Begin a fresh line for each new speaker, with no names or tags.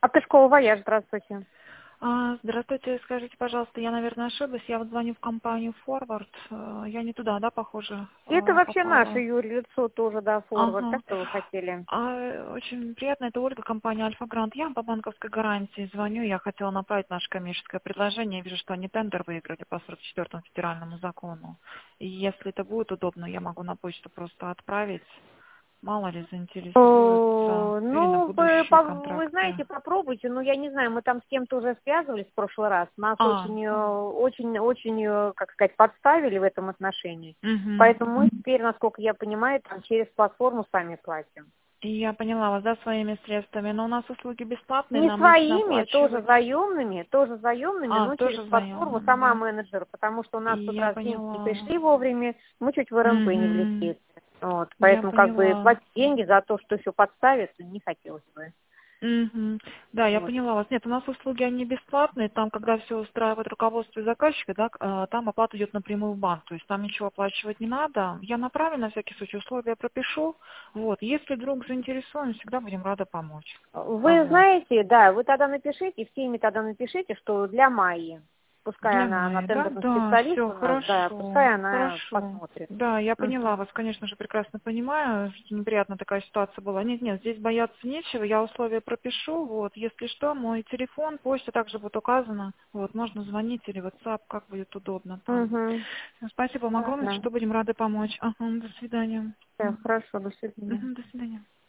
От Пешкова Вояж, здравствуйте.
Здравствуйте, скажите, пожалуйста, я, наверное, ошиблась. Я вот звоню в компанию Forward. Я не туда, да, похоже,
Это вообще наше,
попала?
Юрий, лицо тоже, да, форвард.
Ага.
Так что вы хотели?
Очень приятно. Это Ольга, компания Альфа Грант. Я по банковской гарантии звоню. Я хотела направить наше коммерческое предложение. Я вижу, что они тендер выиграли по 44-му федеральному закону. И если это будет удобно, я могу на почту просто отправить. Мало ли заинтересуются. Или на
Ну,
будущие
вы
контракты.
знаете, попробуйте. Ну, я не знаю, мы там с кем-то уже связывались в прошлый раз. Нас
А,
очень, как сказать, подставили в этом отношении.
угу.
Поэтому мы теперь, насколько я понимаю, там через платформу сами платим.
Я поняла вас, да, своими средствами. Но у нас услуги бесплатные,
Не
нам нужно
своими, тоже
оплачивать.
заемными, но через
Тоже
платформу
заемными,
сама
да.
менеджер, потому что у
И
нас тут
я
раз деньги не
поняла вас.
пришли вовремя, мы чуть в РМП не
Угу.
влетели. Вот,
Я
поэтому как бы
поняла.
платить деньги за то, что все подставится, не хотелось бы.
Угу. Да, я
Вот.
поняла вас. Нет, у нас услуги, они бесплатные. Там, когда все устраивает руководство и заказчика, да, там оплата идет напрямую в банк. То есть там ничего оплачивать не надо. Я направлю, на всякий случай, условия пропишу. Вот. Если вдруг заинтересованы, всегда будем рады помочь.
Вы
Вот.
знаете, да, вы тогда напишите, в теме тогда напишите, что для Майи, пускай
Для
она
Майи, да?
тендерный
Да,
специалист
все,
у нас, да,
хорошо,
пускай она
хорошо.
посмотрит.
Да, я поняла
Мгм.
вас, конечно же, прекрасно понимаю, что неприятная такая ситуация была. Нет, нет, здесь бояться нечего, я условия пропишу, вот, если что, мой телефон, почта также будет указана, вот, можно звонить или WhatsApp, как будет удобно там.
Мгм.
Спасибо вам огромное,
Ладно.
что будем рады помочь. Ага, до свидания.
Всё, хорошо, до свидания.
Мгм, до свидания.